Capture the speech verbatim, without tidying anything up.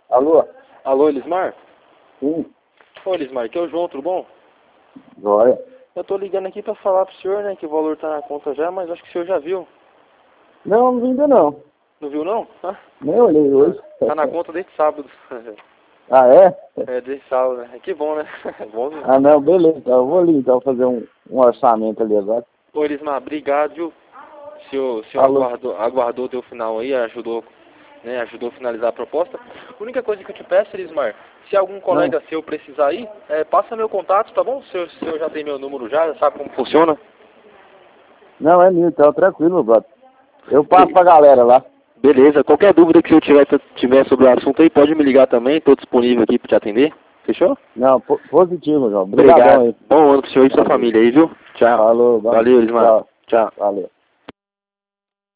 Alô? Alô, Elismar? Sim. Ô, Elismar, aqui é o João, tudo bom? Joia. Eu tô ligando aqui pra falar pro senhor, né, que o valor tá na conta já, mas acho que o senhor já viu. Não, não vi ainda não. Não viu, não? Ah, Nem olhei hoje. tá na conta desde sábado. Ah, é? É, desde sábado, né? Que bom, né? Bom, viu? Ah, não, beleza. Então, eu vou ali então fazer um, um orçamento ali agora. Ô, Elismar, obrigado, viu? O senhor, o senhor Alô? aguardou, aguardou até o final aí, ajudou, né, ajudou a finalizar a proposta. A única coisa que eu te peço, Elismar, se algum colega seu precisar ir, é, passa meu contato, tá bom? O senhor, o senhor já tem meu número já, já sabe como funciona. Não, é meu, então, tranquilo, meu brother. Eu passo pra galera lá. Beleza, qualquer dúvida que o senhor tiver, tiver sobre o assunto aí, pode me ligar também, estou disponível aqui para te atender. Fechou? Não, po positivo, João. Obrigadão aí. Bom ano pro senhor e pra sua Valeu. família aí, viu? Tchau. Falou, vamos. Valeu, Elismar. Tchau. Tchau. Valeu.